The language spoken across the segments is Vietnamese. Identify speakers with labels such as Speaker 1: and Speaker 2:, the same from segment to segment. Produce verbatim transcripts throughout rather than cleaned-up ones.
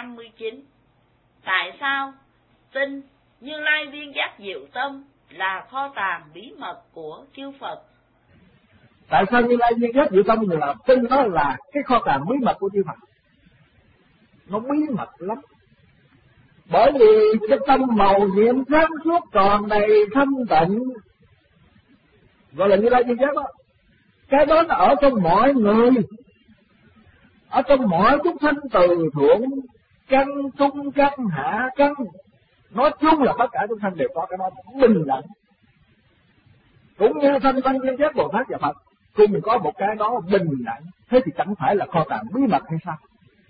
Speaker 1: năm mươi chín. Tại sao tin Như Lai Viên Giác Diệu Tâm là kho tàng bí mật của chư Phật?
Speaker 2: Tại sao Như Lai Viên Giác Diệu Tâm là tin nó là cái kho tàng bí mật của chư Phật? Nó bí mật lắm. Bởi vì cái tâm màu nhiệm sáng suốt tròn đầy thanh tịnh, gọi là Như Lai Viên Giác đó, cái đó nó ở trong mọi người, ở trong mọi chúng sanh từ thượng căn trung căn hạ căn, nói chung là tất cả chúng sanh đều có cái đó bình đẳng. Cũng như thanh văn Viên Giác Bồ Tát và Phật cùng có một cái đó bình đẳng, thế thì chẳng phải là kho tàng bí mật hay sao?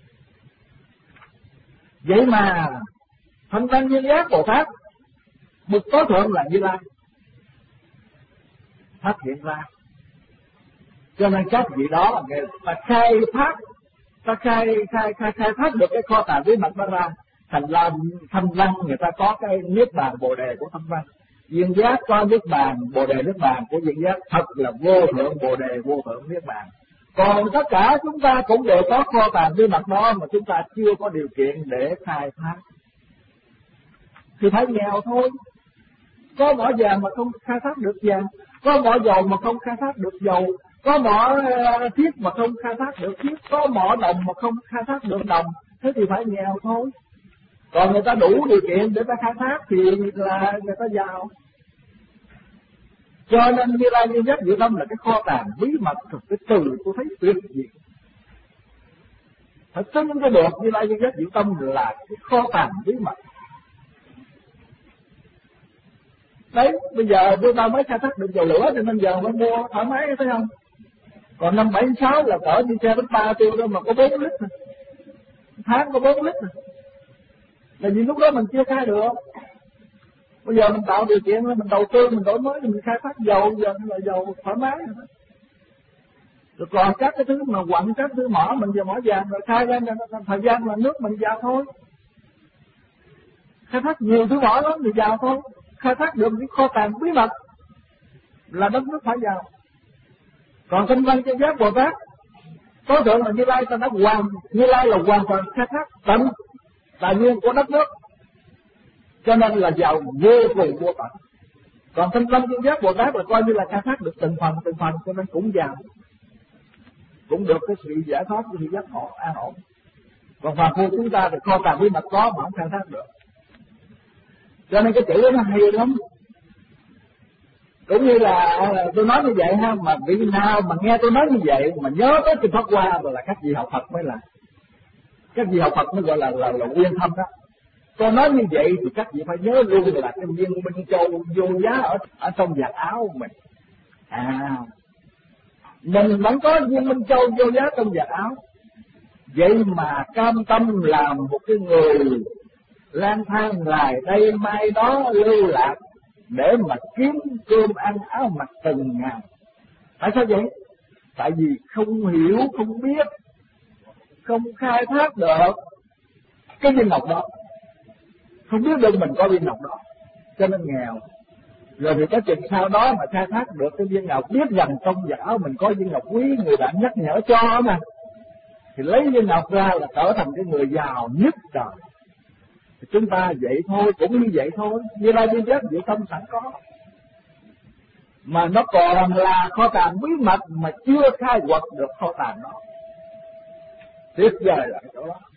Speaker 2: Vậy mà thanh văn Viên Giác Bồ Tát bậc tối thượng là Như Lai phát hiện ra, cho nên các vị đó người ta khai thác, ta khai khai khai khai thác được cái kho tàng bí mật đó ra, thành ra thanh văn người ta có cái niết bàn bồ đề của thanh văn, Viên Giác có niết bàn bồ đề niết bàn của Viên Giác, thật là vô thượng bồ đề vô thượng niết bàn. Còn tất cả chúng ta cũng đều có kho tàng bí mật đó mà chúng ta chưa có điều kiện để khai thác, thì phải nghèo thôi. Có mỏ vàng mà không khai thác được vàng, có mỏ dầu mà không khai thác được dầu, có mỏ thiết mà không khai thác được thiết, có mỏ đồng mà không khai thác được đồng, thế thì phải nghèo thôi. Còn người ta đủ điều kiện để ta khai thác thì là người ta giàu. Cho nên Như Lai Viên Giác Diệu Tâm là cái kho tàng bí mật, thực cái từ tôi thấy tuyệt diệu. Phải tin cái được Như Lai Viên Giác Diệu Tâm là cái kho tàng bí mật. Đấy, bây giờ chúng ta mới khai thác được dầu lửa cho nên giờ mới mua thoải mái, thấy không? Còn năm bảy sáu là cỡ như xe bánh ba tiêu đó mà có bốn lít, tháng có bốn lít, là vì lúc đó mình chưa khai được. Bây giờ mình tạo điều kiện, mình đầu tư, mình đổi mới, mình khai thác dầu, giờ là dầu thoải mái rồi. Rồi còn các cái thứ mà quặng, các thứ mỏ, mình giờ mỏ vàng rồi khai ra, thời gian là nước mình giàu thôi. Khai thác nhiều thứ mỏ lắm thì giàu thôi. Khai thác được những kho tàng bí mật là đất nước phải giàu. Còn thanh văn Viên Giác Bồ Tát tối thượng là Như Lai, ta đã hoàn, Như Lai là hoàn toàn khai thác tận tài nguyên của đất nước, cho nên là giàu vô cùng vô tận. Còn thanh văn Viên Giác Bồ Tát là coi như là khai thác được từng phần từng phần, cho nên cũng giàu, cũng được cái sự giải thoát, cái sự giác ngộ an ổn. Còn phàm phu chúng ta thì kho tàng bí mật có mà không khai thác được. Cho nên cái chữ đó nó hay lắm. Cũng như là tôi nói như vậy ha, mà vị nào mà nghe tôi nói như vậy mà nhớ tới Kinh Pháp Hoa rồi là các vị học Phật mới là, các vị học Phật mới gọi là là, là uyên thâm đó. Tôi nói như vậy thì các vị phải nhớ luôn là cái viên Minh Châu vô giá ở ở trong vạt áo của mình. À, mình vẫn có viên Minh Châu vô giá trong vạt áo, vậy mà cam tâm làm một cái người lang thang ngày đây mai đó lưu lạc để mà kiếm cơm ăn áo mặc từng ngày. Tại sao vậy? Tại vì không hiểu, không biết, không khai thác được cái viên ngọc đó, không biết được mình có viên ngọc đó, cho nên nghèo. Rồi thì có chừng sau đó mà khai thác được cái viên ngọc, biết rằng trong vạt áo mình có viên ngọc quý, người bạn nhắc nhở cho mà, thì lấy viên ngọc ra là trở thành cái người giàu nhất trời. Thì chúng ta vậy thôi, cũng như vậy thôi. Như Lai Viên Giác Diệu Tâm sẵn có, mà nó còn là kho tàng bí mật mà chưa khai quật được kho tàng đó. Tuyệt vời là cái chỗ đó.